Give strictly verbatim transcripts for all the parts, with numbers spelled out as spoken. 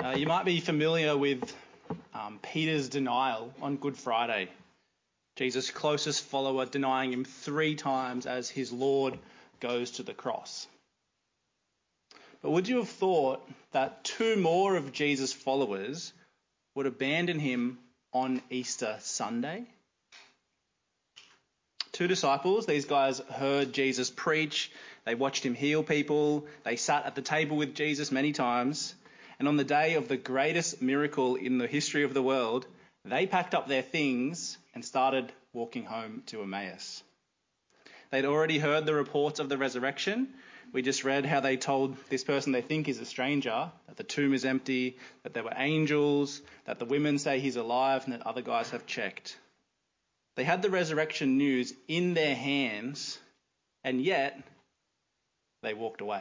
Uh, you might be familiar with um, Peter's denial on Good Friday. Jesus' closest follower denying him three times as his Lord goes to the cross. But would you have thought that two more of Jesus' followers would abandon him on Easter Sunday? Two disciples, these guys heard Jesus preach, they watched him heal people, they sat at the table with Jesus many times, and on the day of the greatest miracle in the history of the world, they packed up their things and started walking home to Emmaus. They'd already heard the reports of the resurrection. We just read how they told this person they think is a stranger that the tomb is empty, that there were angels, that the women say he's alive, and that other guys have checked. They had the resurrection news in their hands, and yet they walked away.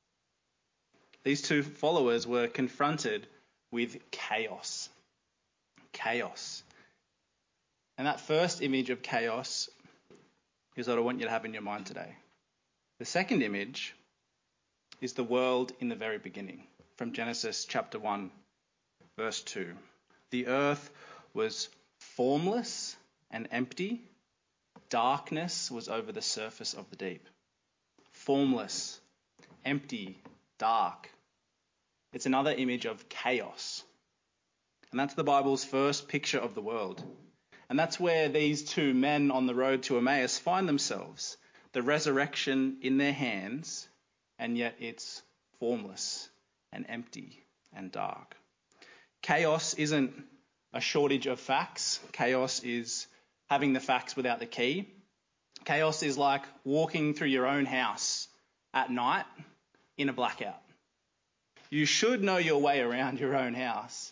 These two followers were confronted with chaos. Chaos. And that first image of chaos is what I want you to have in your mind today. The second image is the world in the very beginning, from Genesis chapter one, verse two. The earth was formless and empty. Darkness was over the surface of the deep. Formless, empty, dark. It's another image of chaos. And that's the Bible's first picture of the world. And that's where these two men on the road to Emmaus find themselves. The resurrection in their hands, and yet it's formless and empty and dark. Chaos isn't a shortage of facts. Chaos is having the facts without the key. Chaos is like walking through your own house at night in a blackout. You should know your way around your own house.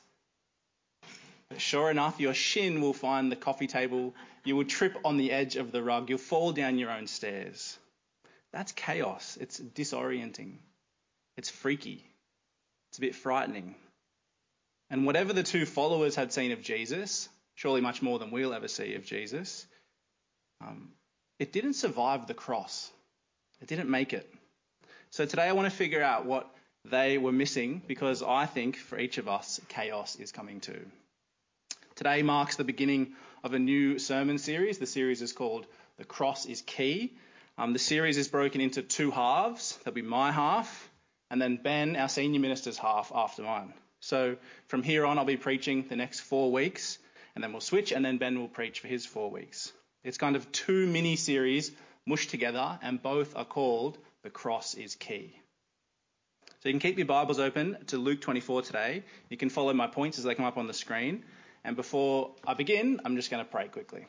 But sure enough, your shin will find the coffee table. You will trip on the edge of the rug. You'll fall down your own stairs. That's chaos. It's disorienting. It's freaky. It's a bit frightening. And whatever the two followers had seen of Jesus, surely much more than we'll ever see of Jesus, um, it didn't survive the cross. It didn't make it. So today I want to figure out what they were missing, because I think for each of us, chaos is coming too. Today marks the beginning of a new sermon series. The series is called The Cross is Key. Um, the series is broken into two halves. There'll be my half, and then Ben, our senior minister's half, after mine. So from here on, I'll be preaching the next four weeks, and then we'll switch, and then Ben will preach for his four weeks. It's kind of two mini-series mushed together, and both are called The Cross is Key. So you can keep your Bibles open to Luke twenty-four today. You can follow my points as they come up on the screen. And before I begin, I'm just going to pray quickly.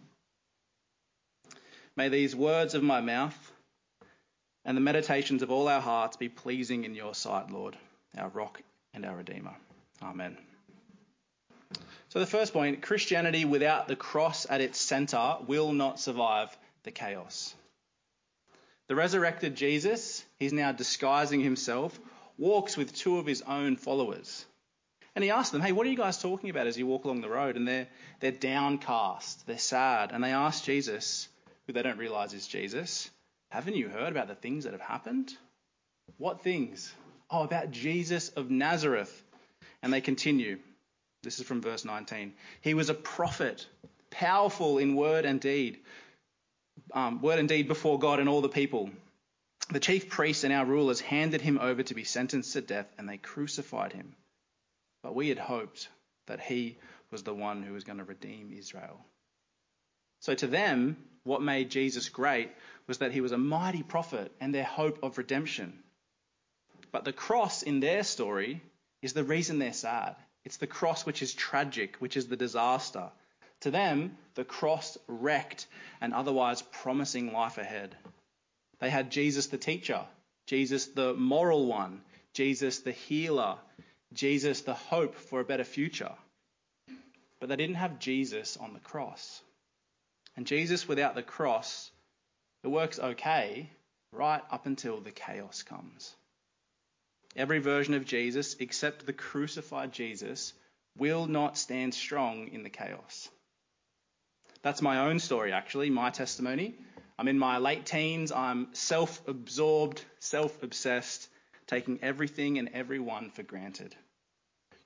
May these words of my mouth and the meditations of all our hearts be pleasing in your sight, Lord, our rock and our Redeemer. Amen. So the first point, Christianity without the cross at its centre will not survive the chaos. The resurrected Jesus, he's now disguising himself, walks with two of his own followers. And he asks them, hey, what are you guys talking about as you walk along the road? And they're, they're downcast, they're sad. And they ask Jesus, who they don't realise is Jesus, haven't you heard about the things that have happened? What things? Oh, about Jesus of Nazareth. And they continue. This is from verse nineteen. He was a prophet, powerful in word and deed, um, word and deed before God and all the people. The chief priests and our rulers handed him over to be sentenced to death, and they crucified him. But we had hoped that he was the one who was going to redeem Israel. So to them, what made Jesus great was that he was a mighty prophet and their hope of redemption. But the cross in their story is the reason they're sad. It's the cross which is tragic, which is the disaster. To them, the cross wrecked an otherwise promising life ahead. They had Jesus the teacher, Jesus the moral one, Jesus the healer, Jesus the hope for a better future. But they didn't have Jesus on the cross. And Jesus without the cross, it works okay right up until the chaos comes. Every version of Jesus, except the crucified Jesus, will not stand strong in the chaos. That's my own story, actually, my testimony. I'm in my late teens. I'm self-absorbed, self-obsessed, taking everything and everyone for granted.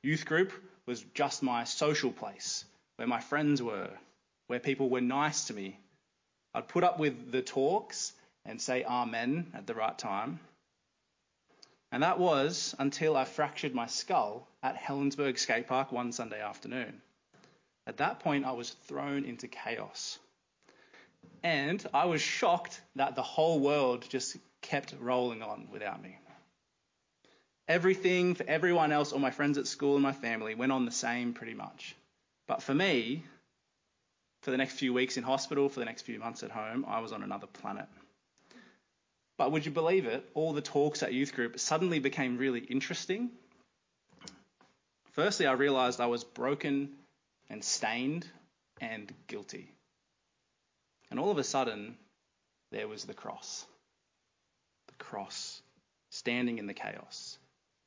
Youth group was just my social place, where my friends were, where people were nice to me. I'd put up with the talks and say amen at the right time. And that was until I fractured my skull at Helensburgh Skate Park one Sunday afternoon. At that point, I was thrown into chaos. And I was shocked that the whole world just kept rolling on without me. Everything for everyone else, all my friends at school and my family, went on the same pretty much. But for me, for the next few weeks in hospital, for the next few months at home, I was on another planet. But would you believe it? All the talks at youth group suddenly became really interesting. Firstly, I realised I was broken and stained and guilty. And all of a sudden, there was the cross. The cross, standing in the chaos.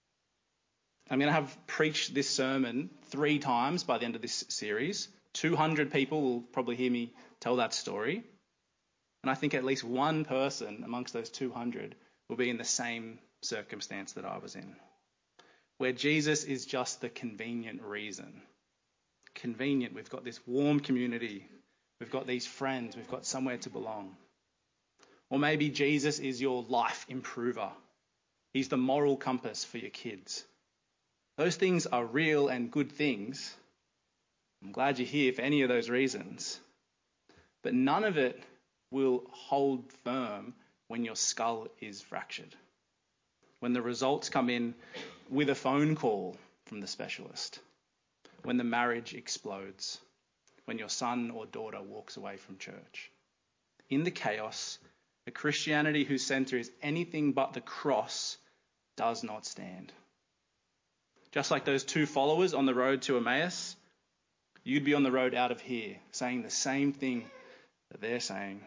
I'm going to have preached this sermon three times by the end of this series. two hundred people will probably hear me tell that story. And I think at least one person amongst those two hundred will be in the same circumstance that I was in, where Jesus is just the convenient reason. Convenient. We've got this warm community. We've got these friends. We've got somewhere to belong. Or maybe Jesus is your life improver. He's the moral compass for your kids. Those things are real and good things. I'm glad you're here for any of those reasons. But none of it will hold firm when your skull is fractured. When the results come in with a phone call from the specialist. When the marriage explodes. When your son or daughter walks away from church. In the chaos, a Christianity whose centre is anything but the cross does not stand. Just like those two followers on the road to Emmaus, you'd be on the road out of here saying the same thing that they're saying.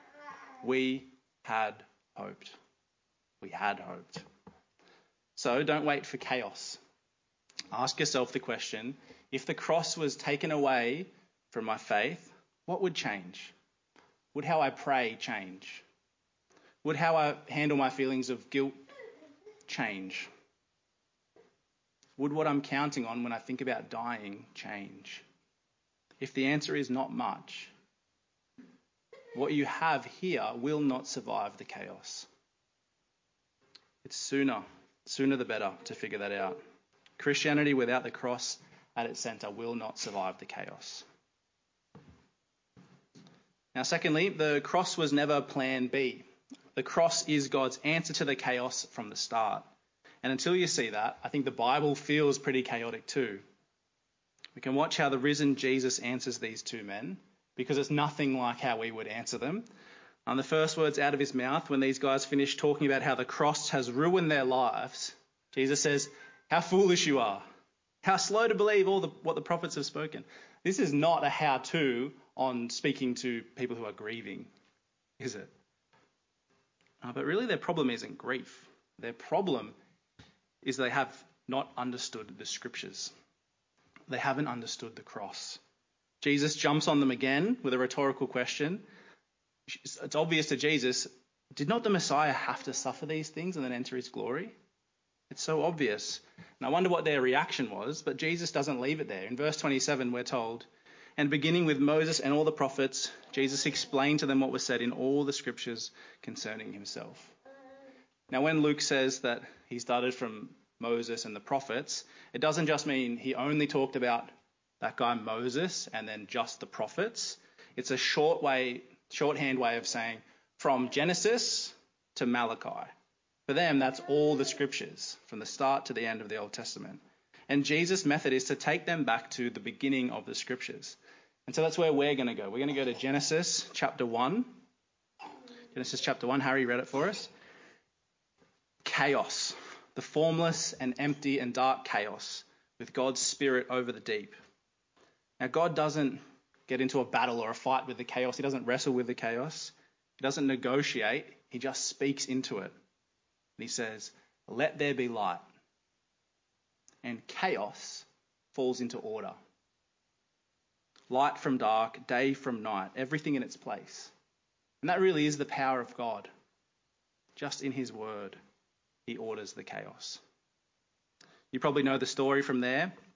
We had hoped. We had hoped. So don't wait for chaos. Ask yourself the question, if the cross was taken away from my faith, what would change? Would how I pray change? Would how I handle my feelings of guilt change? Would what I'm counting on when I think about dying change? If the answer is not much, what you have here will not survive the chaos. It's sooner, sooner the better to figure that out. Christianity without the cross at its centre will not survive the chaos. Now, secondly, the cross was never plan B. The cross is God's answer to the chaos from the start. And until you see that, I think the Bible feels pretty chaotic too. We can watch how the risen Jesus answers these two men, because it's nothing like how we would answer them. And the first words out of his mouth when these guys finish talking about how the cross has ruined their lives, Jesus says, "How foolish you are. How slow to believe all the, what the prophets have spoken." This is not a how-to on speaking to people who are grieving, is it? Uh, but really their problem isn't grief. Their problem is they have not understood the scriptures. They haven't understood the cross. Jesus jumps on them again with a rhetorical question. It's obvious to Jesus, did not the Messiah have to suffer these things and then enter his glory? It's so obvious. And I wonder what their reaction was, but Jesus doesn't leave it there. In verse twenty-seven, we're told, "And beginning with Moses and all the prophets, Jesus explained to them what was said in all the scriptures concerning himself." Now, when Luke says that he started from Moses and the prophets, it doesn't just mean he only talked about that guy Moses and then just the prophets. It's a short way, shorthand way of saying from Genesis to Malachi. For them, that's all the scriptures from the start to the end of the Old Testament. And Jesus' method is to take them back to the beginning of the scriptures. And so that's where we're going to go. We're going to go to Genesis chapter one. Genesis chapter one, Harry read it for us. Chaos, the formless and empty and dark chaos with God's spirit over the deep. Now, God doesn't get into a battle or a fight with the chaos. He doesn't wrestle with the chaos. He doesn't negotiate. He just speaks into it. And he says, "Let there be light." And chaos falls into order. Light from dark, day from night, everything in its place. And that really is the power of God. Just in his word, he orders the chaos. You probably know the story from there.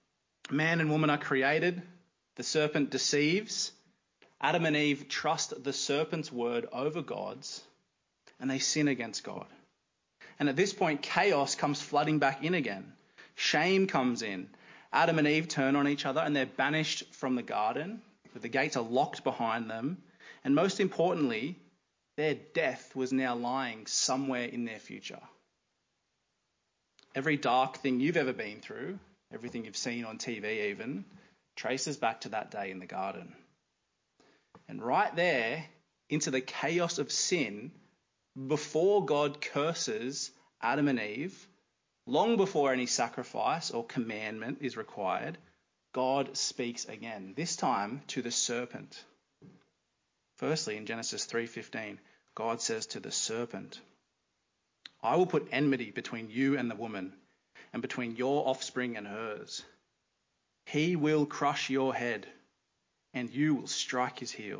Man and woman are created. The serpent deceives. Adam and Eve trust the serpent's word over God's, and they sin against God. And at this point, chaos comes flooding back in again. Shame comes in. Adam and Eve turn on each other and they're banished from the garden. The gates are locked behind them. And most importantly, their death was now lying somewhere in their future. Every dark thing you've ever been through, everything you've seen on T V even, traces back to that day in the garden. And right there, into the chaos of sin, before God curses Adam and Eve, long before any sacrifice or commandment is required, God speaks again, this time to the serpent. Firstly, in Genesis three fifteen, God says to the serpent, I will put enmity between you and the woman, and between your offspring and hers. He will crush your head, and you will strike his heel.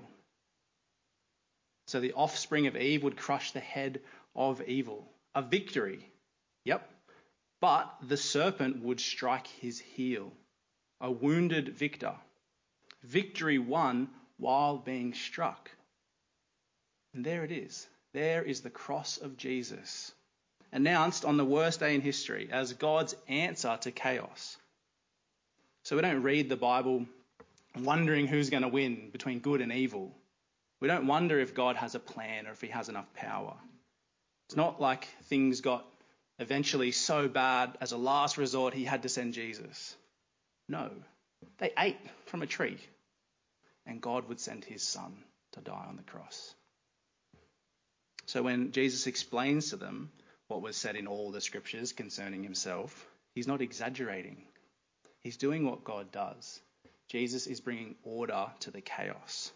So the offspring of Eve would crush the head of evil. A victory. Yep. But the serpent would strike his heel. A wounded victor. Victory won while being struck. And there it is. There is the cross of Jesus, announced on the worst day in history as God's answer to chaos. So we don't read the Bible wondering who's going to win between good and evil. We don't wonder if God has a plan or if he has enough power. It's not like things got eventually so bad as a last resort he had to send Jesus. No, they ate from a tree and God would send his son to die on the cross. So when Jesus explains to them what was said in all the scriptures concerning himself, he's not exaggerating. He's doing what God does. Jesus is bringing order to the chaos.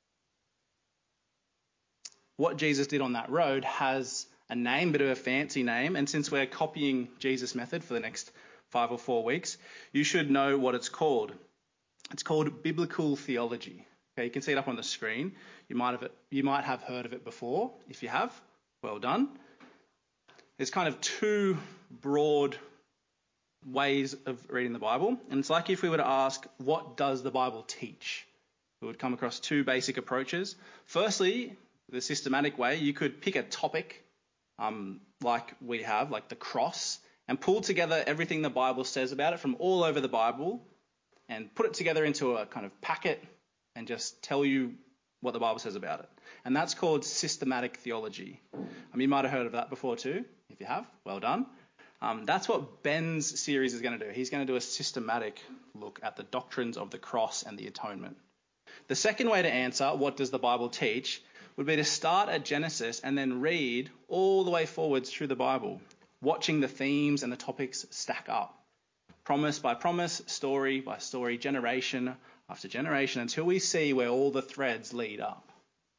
What Jesus did on that road has a name, bit of a fancy name, and since we're copying Jesus' method for the next five or four weeks, you should know what it's called. It's called biblical theology. Okay, you can see it up on the screen. You might have you might have heard of it before. If you have, well done. There's kind of two broad ways of reading the Bible, and it's like if we were to ask, what does the Bible teach? We would come across two basic approaches. Firstly, the systematic way, you could pick a topic um, like we have, like the cross, and pull together everything the Bible says about it from all over the Bible and put it together into a kind of packet and just tell you what the Bible says about it. And that's called systematic theology. Um, you might have heard of that before too. If you have, well done. Um, that's what Ben's series is going to do. He's going to do a systematic look at the doctrines of the cross and the atonement. The second way to answer, what does the Bible teach, would be to start at Genesis and then read all the way forwards through the Bible, watching the themes and the topics stack up. Promise by promise, story by story, generation after generation, until we see where all the threads lead up.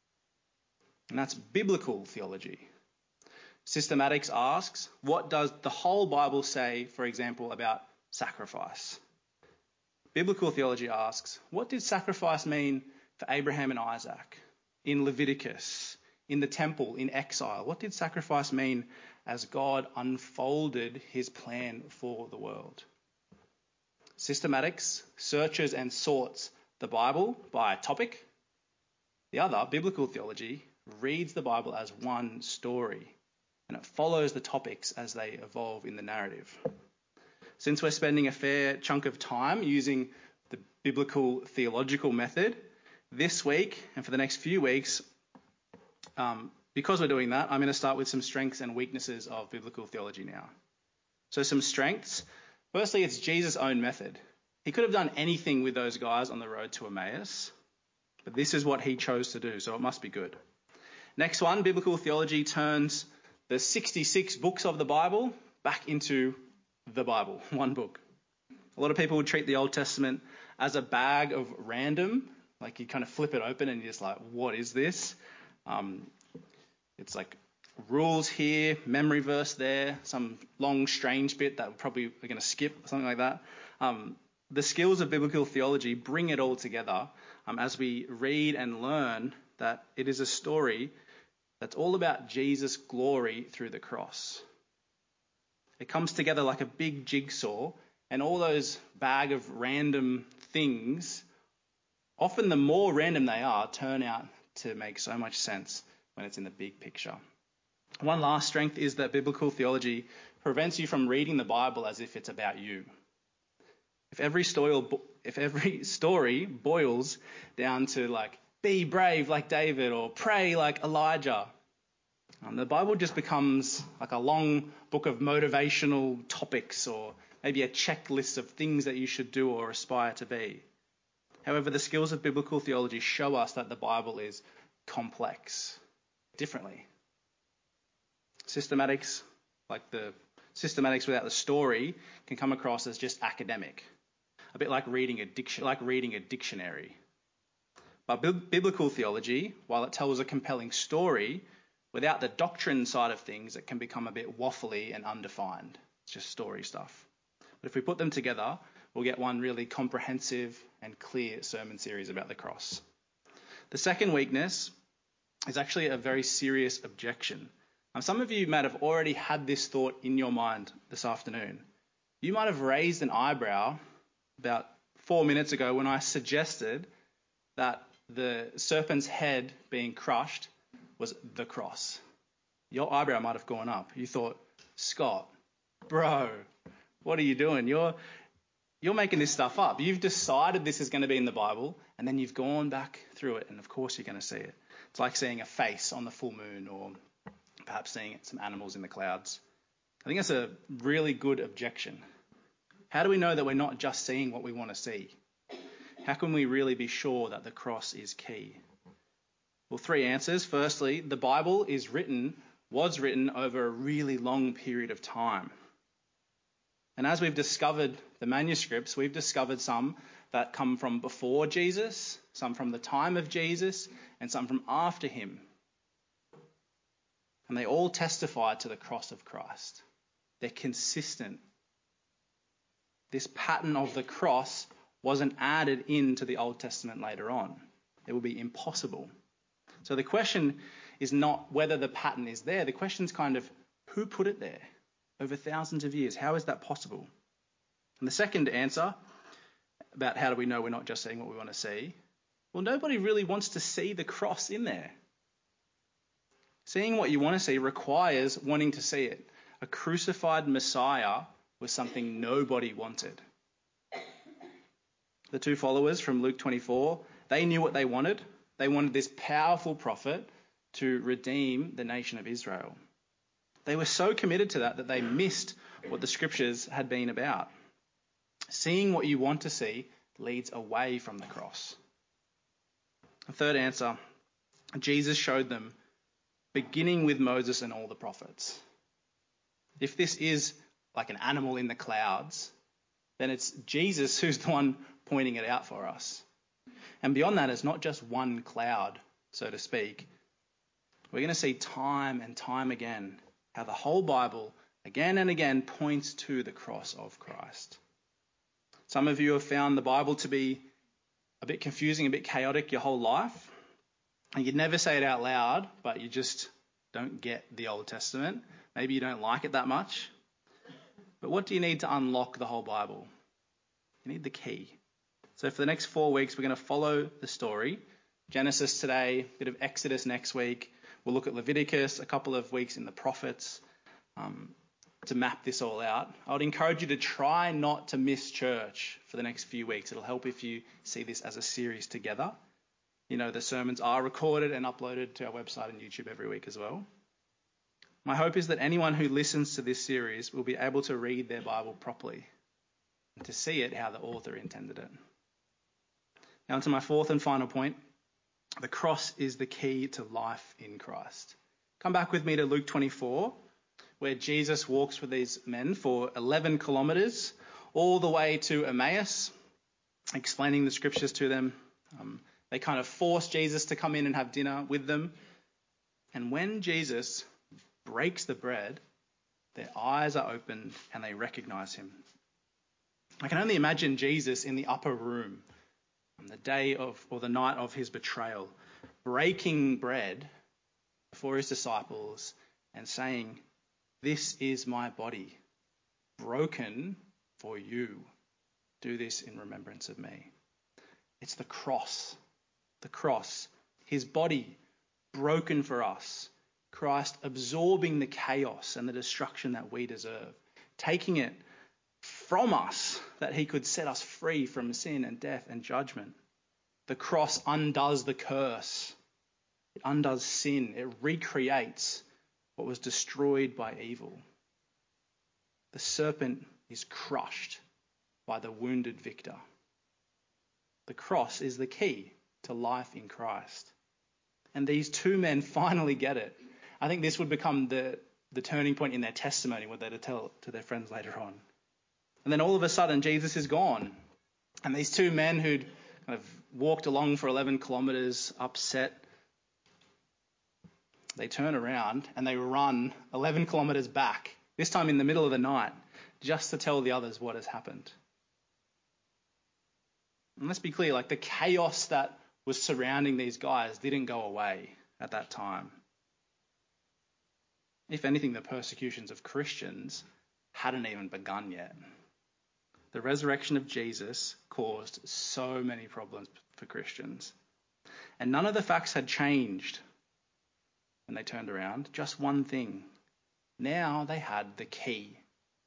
And that's biblical theology. Systematics asks, what does the whole Bible say, for example, about sacrifice? Biblical theology asks, what did sacrifice mean for Abraham and Isaac? In Leviticus, in the temple, in exile, what did sacrifice mean as God unfolded his plan for the world? Systematics searches and sorts the Bible by topic. The other, biblical theology, reads the Bible as one story, and it follows the topics as they evolve in the narrative. Since we're spending a fair chunk of time using the biblical theological method, this week and for the next few weeks, um, because we're doing that, I'm going to start with some strengths and weaknesses of biblical theology now. So some strengths. Firstly, it's Jesus' own method. He could have done anything with those guys on the road to Emmaus, but this is what he chose to do, so it must be good. Next one, biblical theology turns the sixty-six books of the Bible back into the Bible, one book. A lot of people would treat the Old Testament as a bag of random. Like you kind of flip it open and you're just like, what is this? Um, it's like rules here, memory verse there, some long strange bit that we're probably going to skip, something like that. Um, the skills of biblical theology bring it all together um, as we read and learn that it is a story that's all about Jesus' glory through the cross. It comes together like a big jigsaw And all those bag of random things, often the more random they are, turn out to make so much sense when it's in the big picture. One last strength is that biblical theology prevents you from reading the Bible as if it's about you. If every story, if every story boils down to like, be brave like David or pray like Elijah, um, the Bible just becomes like a long book of motivational topics or maybe a checklist of things that you should do or aspire to be. However, the skills of biblical theology show us that the Bible is complex, differently. Systematics, like the systematics without the story, can come across as just academic, a bit like reading a diction, like reading a dictionary. But bi- biblical theology, while it tells a compelling story, without the doctrine side of things, it can become a bit waffly and undefined. It's just story stuff. But if we put them together, we'll get one really comprehensive and clear sermon series about the cross. The second weakness is actually a very serious objection. Now, some of you might have already had this thought in your mind this afternoon. You might have raised an eyebrow about four minutes ago when I suggested that the serpent's head being crushed was the cross. Your eyebrow might have gone up. You thought, Scott, bro, what are you doing? You're you're making this stuff up. You've decided this is going to be in the Bible, and then you've gone back through it, and of course you're going to see it. It's like seeing a face on the full moon, or perhaps seeing some animals in the clouds. I think that's a really good objection. How do we know that we're not just seeing what we want to see? How can we really be sure that the cross is key? Well, three answers. Firstly, the Bible is written, was written over a really long period of time. And as we've discovered the manuscripts, we've discovered some that come from before Jesus, some from the time of Jesus, and some from after him. And they all testify to the cross of Christ. They're consistent. This pattern of the cross wasn't added into the Old Testament later on. It would be impossible. So the question is not whether the pattern is there. The question is kind of who put it there over thousands of years? How is that possible? And the second answer about how do we know we're not just seeing what we want to see? Well, nobody really wants to see the cross in there. Seeing what you want to see requires wanting to see it. A crucified Messiah was something nobody wanted. The two followers from Luke twenty-four, they knew what they wanted. They wanted this powerful prophet to redeem the nation of Israel. They were so committed to that that they missed what the scriptures had been about. Seeing what you want to see leads away from the cross. The third answer, Jesus showed them, beginning with Moses and all the prophets. If this is like an animal in the clouds, then it's Jesus who's the one pointing it out for us. And beyond that, it's not just one cloud, so to speak. We're going to see time and time again how the whole Bible, again and again, points to the cross of Christ. Some of you have found the Bible to be a bit confusing, a bit chaotic your whole life. And you'd never say it out loud, but you just don't get the Old Testament. Maybe you don't like it that much. But what do you need to unlock the whole Bible? You need the key. So for the next four weeks, we're going to follow the story. Genesis today, a bit of Exodus next week. We'll look at Leviticus, a couple of weeks in the prophets, um, to map this all out. I would encourage you to try not to miss church for the next few weeks. It'll help if you see this as a series together. You know, the sermons are recorded and uploaded to our website and YouTube every week as well. My hope is that anyone who listens to this series will be able to read their Bible properly and to see it how the author intended it. Now to my fourth and final point. The cross is the key to life in Christ. Come back with me to Luke twenty-four, where Jesus walks with these men for eleven kilometres, all the way to Emmaus, explaining the scriptures to them. Um, they kind of force Jesus to come in and have dinner with them. And when Jesus breaks the bread, their eyes are opened and they recognise him. I can only imagine Jesus in the upper room on the day of, or the night of his betrayal, breaking bread before his disciples and saying, "This is my body, broken for you. Do this in remembrance of me. It's the cross. The cross. His body broken for us. Christ absorbing the chaos and the destruction that we deserve. Taking it from us that he could set us free from sin and death and judgment. The cross undoes the curse. It undoes sin. It recreates what was destroyed by evil. The serpent is crushed by the wounded victor. The cross is the key to life in Christ. And these two men finally get it. I think this would become the, the turning point in their testimony, what they're to tell to their friends later on. And then all of a sudden, Jesus is gone. And these two men who'd kind of walked along for eleven kilometres, upset, they turn around and they run eleven kilometres back, this time in the middle of the night, just to tell the others what has happened. And let's be clear, like the chaos that was surrounding these guys didn't go away at that time. If anything, the persecutions of Christians hadn't even begun yet. The resurrection of Jesus caused so many problems for Christians. And none of the facts had changed when they turned around. Just one thing. Now they had the key.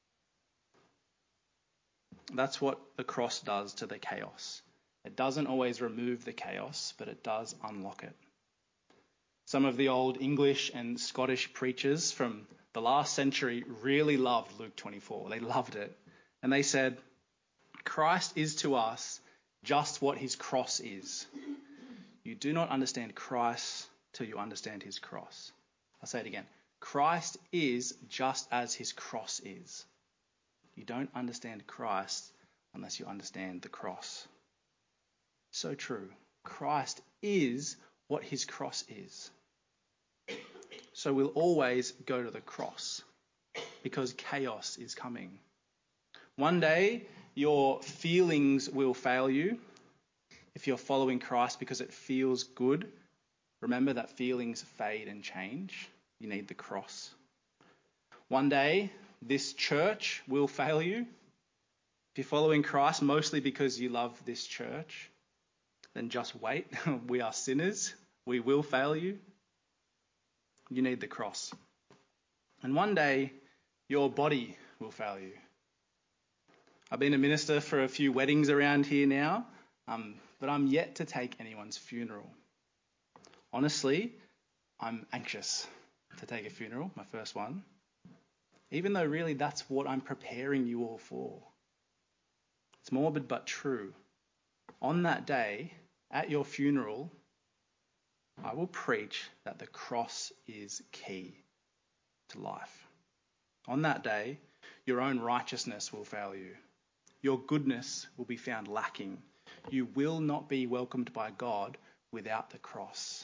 That's what the cross does to the chaos. It doesn't always remove the chaos, but it does unlock it. Some of the old English and Scottish preachers from the last century really loved Luke twenty-four. They loved it. And they said, Christ is to us just what his cross is. You do not understand Christ till you understand his cross. I'll say it again. Christ is just as his cross is. You don't understand Christ unless you understand the cross. So true. Christ is what his cross is. So we'll always go to the cross because chaos is coming. One day, your feelings will fail you if you're following Christ because it feels good. Remember that feelings fade and change. You need the cross. One day, this church will fail you. If you're following Christ mostly because you love this church, then just wait. We are sinners. We will fail you. You need the cross. And one day, your body will fail you. I've been a minister for a few weddings around here now, um, but I'm yet to take anyone's funeral. Honestly, I'm anxious to take a funeral, my first one, even though really that's what I'm preparing you all for. It's morbid but true. On that day, at your funeral, I will preach that the cross is key to life. On that day, your own righteousness will fail you. Your goodness will be found lacking. You will not be welcomed by God without the cross.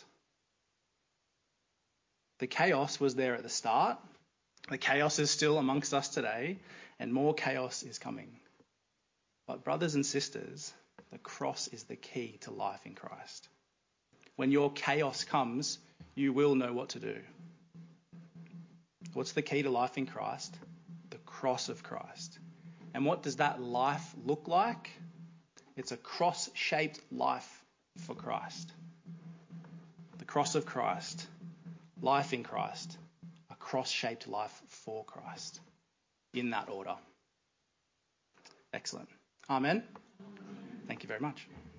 The chaos was there at the start. The chaos is still amongst us today, and more chaos is coming. But brothers and sisters, the cross is the key to life in Christ. When your chaos comes, you will know what to do. What's the key to life in Christ? The cross of Christ. And what does that life look like? It's a cross-shaped life for Christ. The cross of Christ, life in Christ, a cross-shaped life for Christ. In that order. Excellent. Amen. Thank you very much.